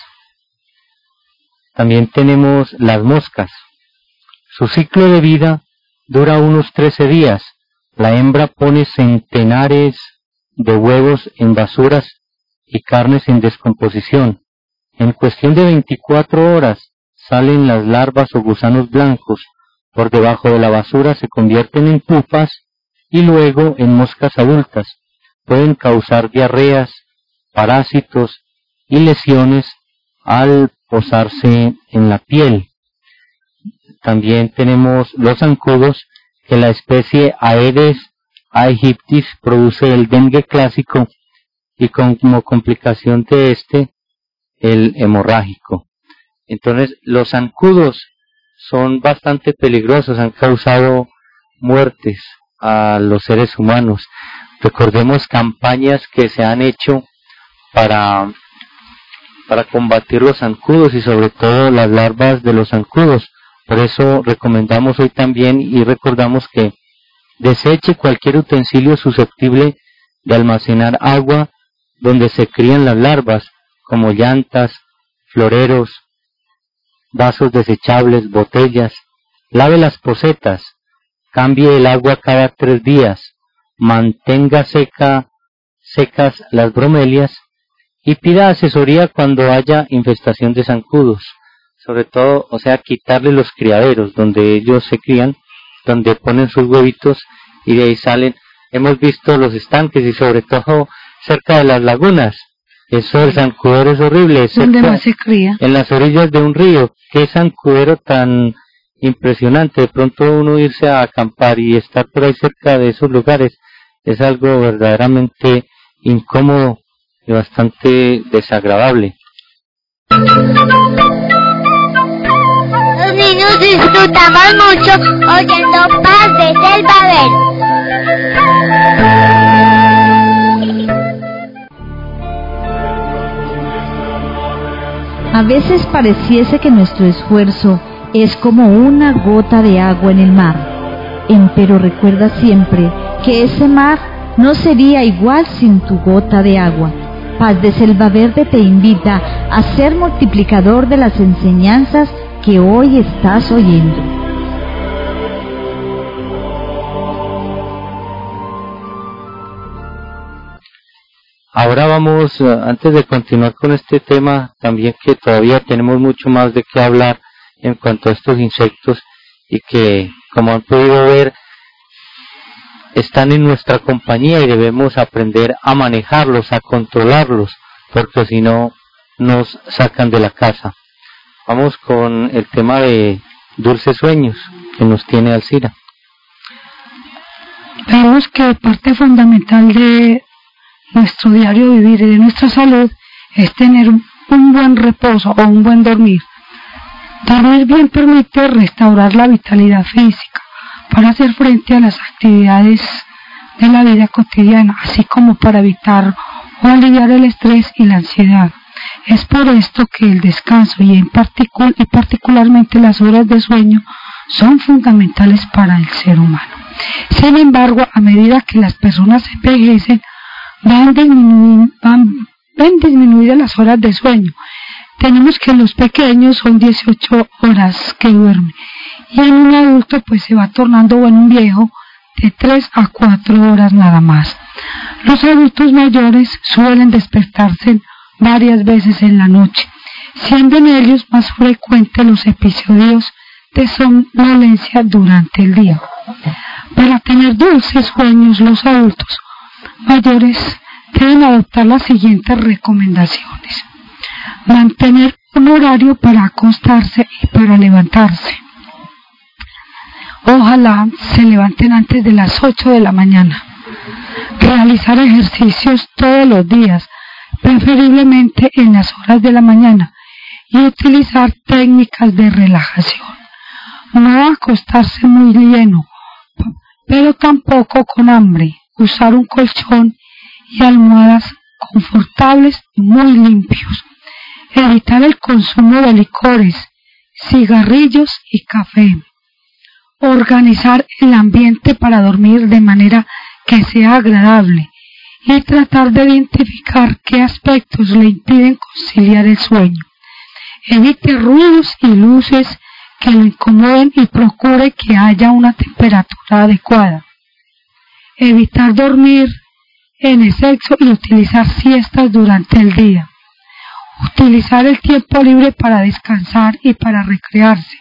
También tenemos las moscas. Su ciclo de vida dura unos trece días. La hembra pone centenares de huevos en basuras y carnes en descomposición. En cuestión de veinticuatro horas salen las larvas o gusanos blancos. Por debajo de la basura se convierten en pupas y luego en moscas adultas. Pueden causar diarreas, parásitos y lesiones al posarse en la piel. También tenemos los zancudos, que la especie Aedes aegyptis produce el dengue clásico y como complicación de este, el hemorrágico. Entonces, los zancudos son bastante peligrosos, han causado muertes a los seres humanos. Recordemos campañas que se han hecho para, para combatir los zancudos y sobre todo las larvas de los zancudos. Por eso recomendamos hoy también y recordamos que deseche cualquier utensilio susceptible de almacenar agua donde se crían las larvas, como llantas, floreros, vasos desechables, botellas. Lave las pocetas, cambie el agua cada tres días, mantenga seca, secas las bromelias y pida asesoría cuando haya infestación de zancudos. Sobre todo, o sea, quitarle los criaderos donde ellos se crían, donde ponen sus huevitos y de ahí salen. Hemos visto los estanques y sobre todo cerca de las lagunas. Eso, el zancudero es horrible. ¿Dónde más se cría? En las orillas de un río. Qué zancudero tan impresionante. De pronto uno irse a acampar y estar por ahí cerca de esos lugares es algo verdaderamente incómodo y bastante desagradable. Los niños disfrutamos mucho oyendo Paz desde el Babel. A veces pareciese que nuestro esfuerzo es como una gota de agua en el mar, empero recuerda siempre que ese mar no sería igual sin tu gota de agua. Paz de Selva Verde te invita a ser multiplicador de las enseñanzas que hoy estás oyendo. Ahora vamos, antes de continuar con este tema, también que todavía tenemos mucho más de qué hablar en cuanto a estos insectos y que, como han podido ver, están en nuestra compañía y debemos aprender a manejarlos, a controlarlos, porque si no nos sacan de la casa. Vamos con el tema de Dulces Sueños, que nos tiene Alcira. Vemos que parte fundamental de nuestro diario vivir y de nuestra salud es tener un buen reposo o un buen dormir. Dormir bien permite restaurar la vitalidad física para hacer frente a las actividades de la vida cotidiana, así como para evitar o aliviar el estrés y la ansiedad. Es por esto que el descanso y, en particul- y particularmente las horas de sueño son fundamentales para el ser humano. Sin embargo, a medida que las personas envejecen, van, disminu- van, van disminuidas las horas de sueño. Tenemos que los pequeños son dieciocho horas que duermen y en un adulto pues se va tornando o en un viejo de tres a cuatro horas nada más. Los adultos mayores suelen despertarse varias veces en la noche, siendo en ellos más frecuentes los episodios de somnolencia durante el día. Para tener dulces sueños, los adultos mayores deben adoptar las siguientes recomendaciones: mantener un horario para acostarse y para levantarse. Ojalá se levanten antes de las ocho de la mañana. Realizar ejercicios todos los días, preferiblemente en las horas de la mañana, y utilizar técnicas de relajación. No acostarse muy lleno, pero tampoco con hambre. usar un colchón y almohadas confortables y muy limpios, evitar el consumo de licores, cigarrillos y café, organizar el ambiente para dormir de manera que sea agradable y tratar de identificar qué aspectos le impiden conciliar el sueño. Evite ruidos y luces que lo incomoden y procure que haya una temperatura adecuada. Evitar dormir en exceso y utilizar siestas durante el día. Utilizar el tiempo libre para descansar y para recrearse.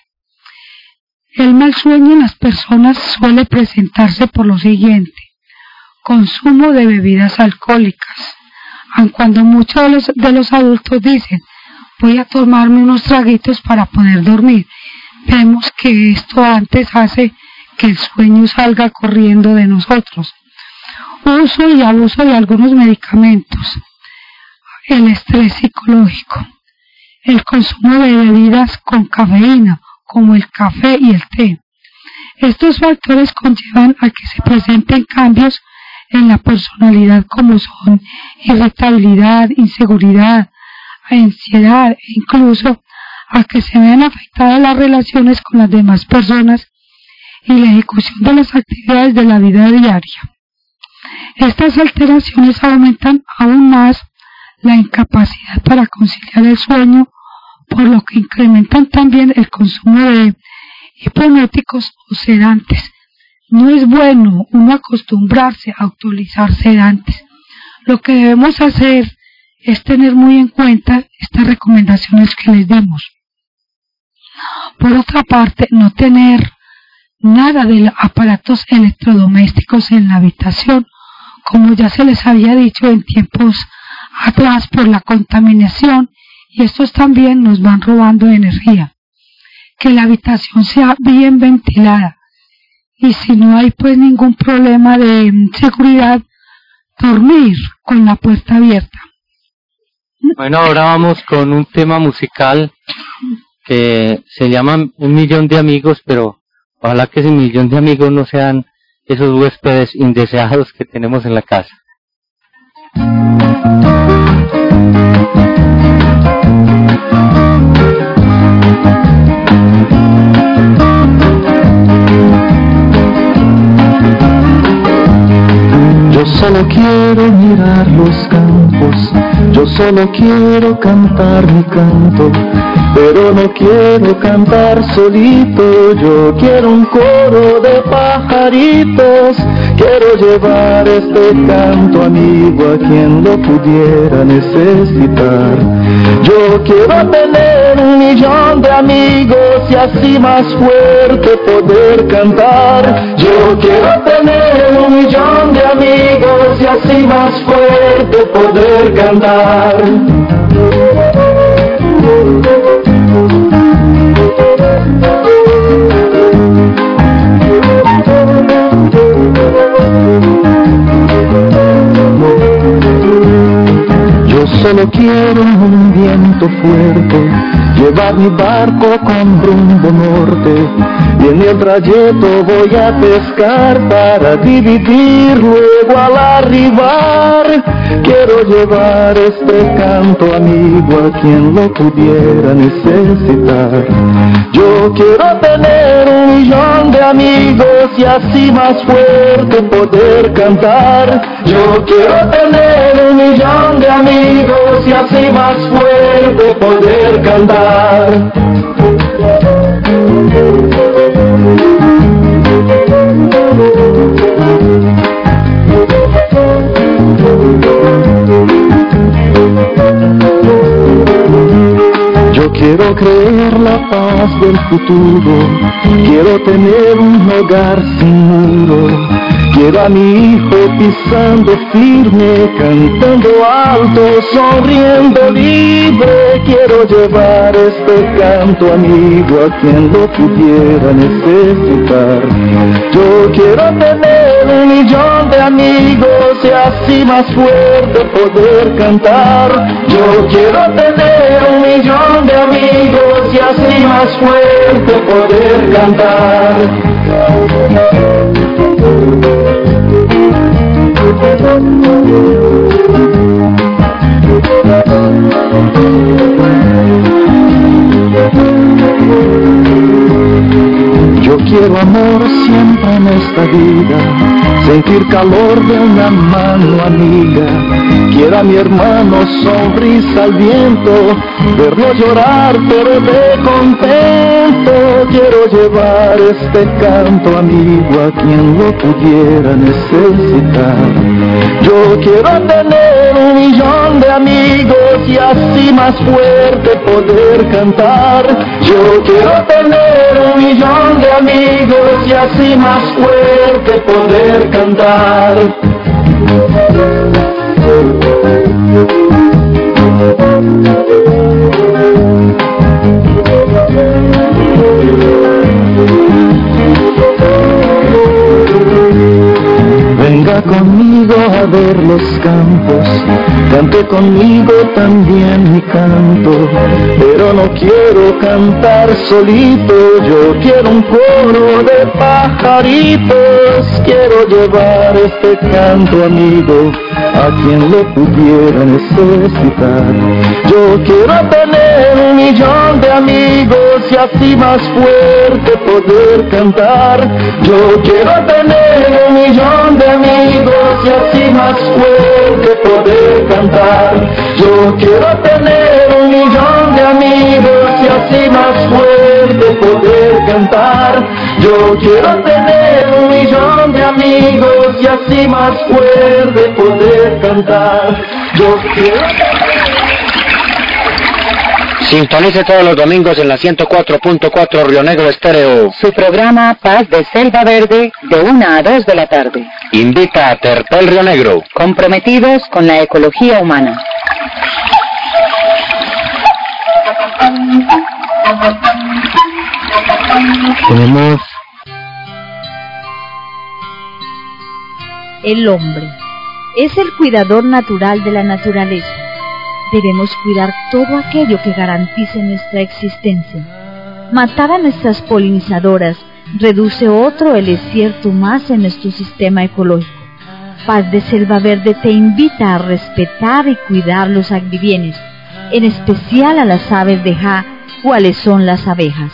El mal sueño en las personas suele presentarse por lo siguiente: consumo de bebidas alcohólicas. Aun cuando muchos de los, de los adultos dicen, voy a tomarme unos traguitos para poder dormir, vemos que esto antes hace que el sueño salga corriendo de nosotros. Uso y abuso de algunos medicamentos. El estrés psicológico. El consumo de bebidas con cafeína, como el café y el té. Estos factores conllevan a que se presenten cambios en la personalidad, como son irritabilidad, inseguridad, ansiedad e incluso a que se vean afectadas las relaciones con las demás personas y la ejecución de las actividades de la vida diaria. Estas alteraciones aumentan aún más la incapacidad para conciliar el sueño, por lo que incrementan también el consumo de hipnóticos o sedantes. No es bueno uno acostumbrarse a utilizar sedantes. Lo que debemos hacer es tener muy en cuenta estas recomendaciones que les dimos. Por otra parte, no tener nada de aparatos electrodomésticos en la habitación, como ya se les había dicho en tiempos atrás, por la contaminación, y estos también nos van robando energía. Que la habitación sea bien ventilada, y si no hay pues ningún problema de seguridad, dormir con la puerta abierta. Bueno, ahora vamos con un tema musical que se llama Un Millón de Amigos, pero ojalá que ese millón de amigos no sean esos huéspedes indeseados que tenemos en la casa. Yo solo quiero mirar los campos, yo solo quiero cantar mi canto, pero no quiero cantar solito, yo quiero un coro de pajaritos, quiero llevar este canto amigo a quien lo pudiera necesitar. Yo quiero tener un millón de amigos y así más fuerte poder cantar. Yo quiero tener un millón de amigos y así más fuerte poder cantar. Yo solo quiero un viento fuerte, llevar mi barco con rumbo norte, y en el trayecto voy a pescar para dividir luego al arribar. Quiero llevar este canto amigo a quien lo pudiera necesitar. Yo quiero tener un millón de amigos y así más fuerte poder cantar. Yo quiero tener un millón de amigos y así más fuerte poder cantar. Yo quiero creer la paz del futuro, quiero tener un hogar sin muro, quiero a mi hijo pisando firme, cantando alto, sonriendo libre, quiero llevar este canto amigo a quien lo pudiera necesitar. Yo quiero tener un millón de amigos y así más fuerte poder cantar. Yo quiero tener un millón de amigos y así más fuerte poder cantar. Yo quiero amor siempre en esta vida, sentir calor de una mano amiga. Quiero a mi hermano sonrisa al viento, verlo llorar pero de contento. Quiero llevar este canto amigo a quien lo pudiera necesitar. Yo quiero tener un millón de amigos y así más fuerte poder cantar. Yo quiero tener un millón de amigos y así más fuerte poder cantar. Venga conmigo a ver los campos, cante conmigo también mi canto, pero no quiero cantar solito, yo quiero un coro de pajaritos, quiero llevar este canto amigo a quien lo pudiera necesitar. Yo quiero tener un millón de amigos y así más fuerte poder cantar. Yo quiero tener un millón de amigos y así más fuerte poder cantar. Yo quiero tener un millón de amigos y así más fuerte poder cantar. Yo quiero tener un millón de amigos y así más fuerte poder cantar. Yo quiero Sintonice todos los domingos en la ciento cuatro punto cuatro Río Negro Estéreo. Su programa Paz de Selva Verde de una a dos de la tarde. Invita a Terpel Río Negro. Comprometidos con la ecología humana. Tenemos el hombre. Es el cuidador natural de la naturaleza. Debemos cuidar todo aquello que garantice nuestra existencia. Matar a nuestras polinizadoras reduce otro el desierto más en nuestro sistema ecológico. Paz de Selva Verde te invita a respetar y cuidar los agribienes, en especial a las aves de Ja, cuáles son las abejas.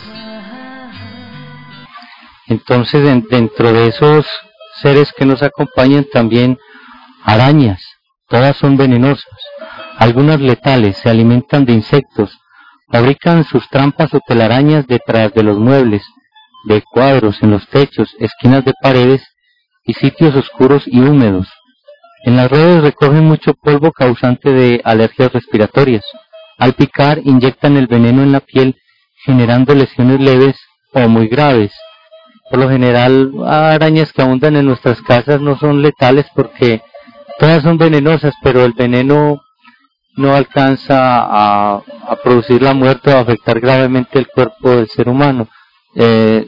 entonces en, dentro de esos seres que nos acompañan también arañas, todas son venenosas. Algunas letales, se alimentan de insectos, fabrican sus trampas o telarañas detrás de los muebles, de cuadros, en los techos, esquinas de paredes y sitios oscuros y húmedos. En las redes recogen mucho polvo causante de alergias respiratorias. Al picar, inyectan el veneno en la piel, generando lesiones leves o muy graves. Por lo general, arañas que abundan en nuestras casas no son letales porque todas son venenosas, pero el veneno no alcanza a, a producir la muerte o a afectar gravemente el cuerpo del ser humano. Eh,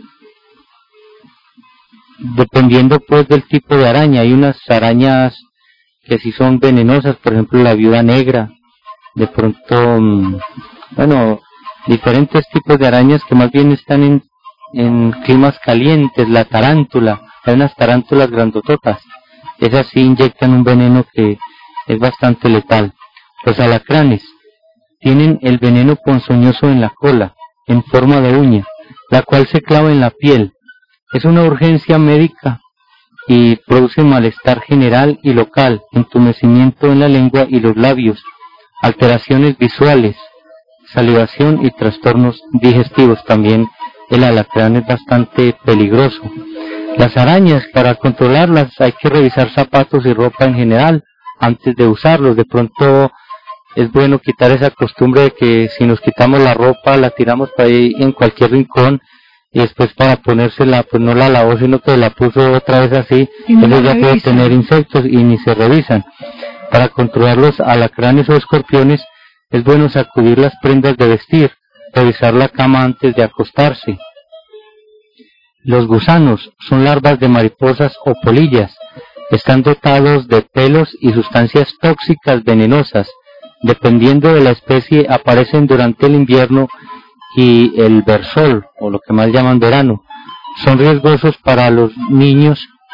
dependiendo pues del tipo de araña, hay unas arañas que sí son venenosas, por ejemplo la viuda negra, de pronto, bueno, diferentes tipos de arañas que más bien están en, en climas calientes, la tarántula, hay unas tarántulas grandototas, esas sí inyectan un veneno que es bastante letal. Los alacranes tienen el veneno ponzoñoso en la cola, en forma de uña, la cual se clava en la piel. Es una urgencia médica y produce malestar general y local, entumecimiento en la lengua y los labios, alteraciones visuales, salivación y trastornos digestivos. También el alacrán es bastante peligroso. Las arañas, para controlarlas hay que revisar zapatos y ropa en general antes de usarlos. De pronto es bueno quitar esa costumbre de que si nos quitamos la ropa la tiramos para ahí en cualquier rincón y después para ponérsela pues no la lavó sino que la puso otra vez así, entonces ya puede tener insectos y ni se revisan. Para controlar los alacranes o escorpiones es bueno sacudir las prendas de vestir, revisar la cama antes de acostarse. Los gusanos son larvas de mariposas o polillas, están dotados de pelos y sustancias tóxicas venenosas. Dependiendo de la especie, aparecen durante el invierno y el versol, o lo que más llaman verano. Son riesgosos para los niños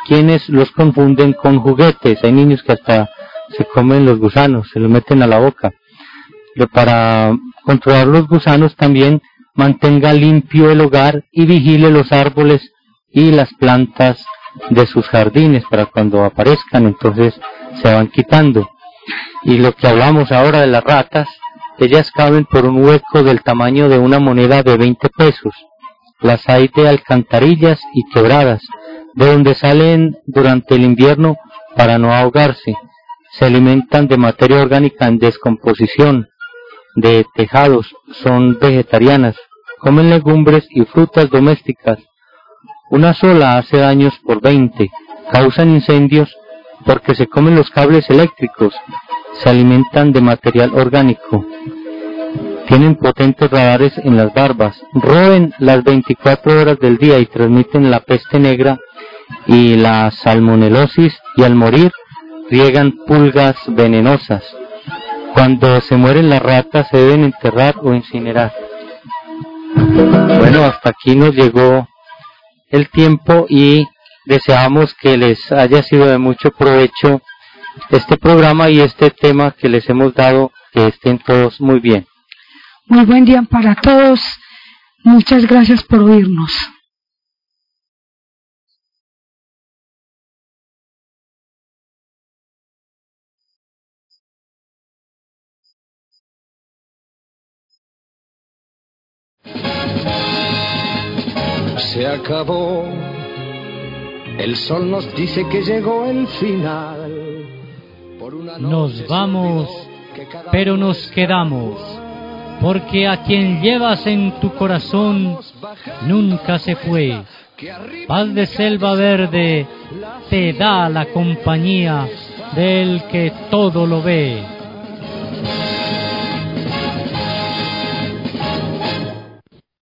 quienes los confunden con juguetes. Hay niños que hasta se comen los gusanos, se los meten a la boca. Pero para controlar los gusanos también mantenga limpio el hogar y vigile los árboles y las plantas de sus jardines para cuando aparezcan, entonces se van quitando. Y lo que hablamos ahora de las ratas, ellas caben por un hueco del tamaño de una moneda de veinte pesos. Las hay de alcantarillas y quebradas, de donde salen durante el invierno para no ahogarse. Se alimentan de materia orgánica en descomposición, de tejados, son vegetarianas, comen legumbres y frutas domésticas. Una sola hace daños por veinte, causan incendios porque se comen los cables eléctricos, se alimentan de material orgánico. Tienen potentes radares en las barbas, roen las veinticuatro horas del día y transmiten la peste negra y la salmonelosis, y al morir riegan pulgas venenosas. Cuando se mueren las ratas se deben enterrar o incinerar. Bueno, hasta aquí nos llegó el tiempo y deseamos que les haya sido de mucho provecho este programa y este tema que les hemos dado, que estén todos muy bien. Muy buen día para todos. Muchas gracias por oírnos. Se acabó. El sol nos dice que llegó el final. Por una nos vamos, pero nos quedamos. Porque a quien llevas en tu corazón nunca se fue. Paz de Selva Verde te da la compañía del que todo lo ve.